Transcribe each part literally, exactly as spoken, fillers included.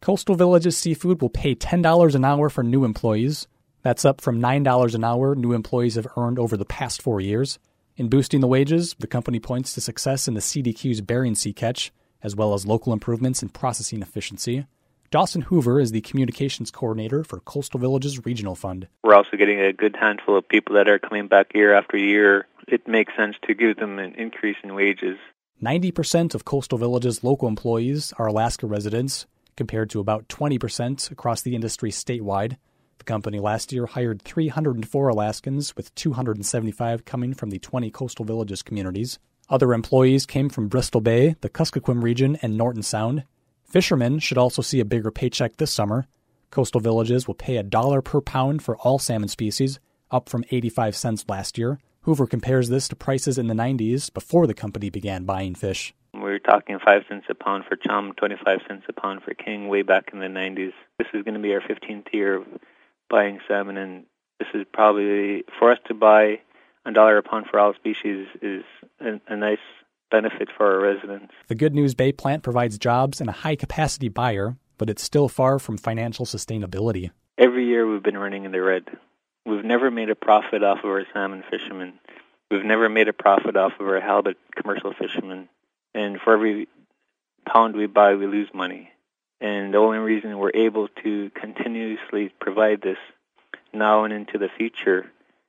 Coastal Villages Seafood will pay ten dollars an hour for new employees. That's up from nine dollars an hour new employees have earned over the past four years. In boosting the wages, the company points to success in the C D Q's Bering Sea catch, as well as local improvements in processing efficiency. Dawson Hoover is the communications coordinator for Coastal Villages Regional Fund. We're also getting a good handful of people that are coming back year after year. It makes sense to give them an increase in wages. ninety percent of Coastal Villages' local employees are Alaska residents, compared to about twenty percent across the industry statewide. The company last year hired three hundred four Alaskans, with two hundred seventy-five coming from the twenty Coastal Villages communities. Other employees came from Bristol Bay, the Kuskokwim region, and Norton Sound. Fishermen should also see a bigger paycheck this summer. Coastal Villages will pay a dollar per pound for all salmon species, up from eighty-five cents last year. Hoover compares this to prices in the nineties before the company began buying fish. We were talking five cents a pound for chum, twenty-five cents a pound for king way back in the nineties. This is going to be our fifteenth year of buying salmon, and this is probably, for us to buy a dollar a pound for all species is a, a nice benefit for our residents. The Good News Bay plant provides jobs and a high-capacity buyer, but it's still far from financial sustainability. Every year we've been running in the red. We've never made a profit off of our salmon fishermen. We've never made a profit off of our halibut commercial fishermen. And for every pound we buy, we lose money. And the only reason we're able to continuously provide this now and into the future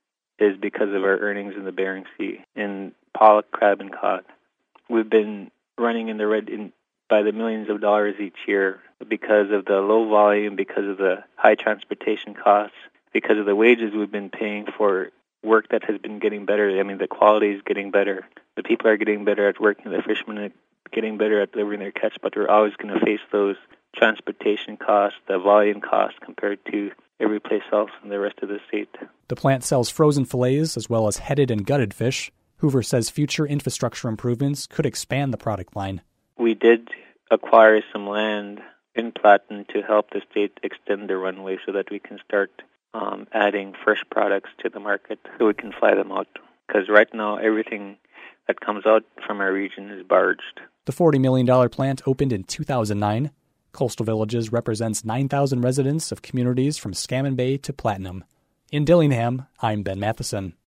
is because of our earnings in the Bering Sea in pollock, crab, and cod. We've been running in the red in, by the millions of dollars each year because of the low volume, because of the high transportation costs, because of the wages we've been paying for work that has been getting better. I mean, the quality is getting better. The people are getting better at working. The fishermen are getting better at delivering their catch, but we're always going to face those transportation costs, the volume costs compared to every place else in the rest of the state. The plant sells frozen fillets as well as headed and gutted fish. Hoover says future infrastructure improvements could expand the product line. We did acquire some land in Platten to help the state extend the runway so that we can start um, adding fresh products to the market so we can fly them out. Because right now, everything that comes out from our region is barged. The forty million dollars plant opened in two thousand nine. Coastal Villages represents nine thousand residents of communities from Scammon Bay to Platinum. In Dillingham, I'm Ben Matheson.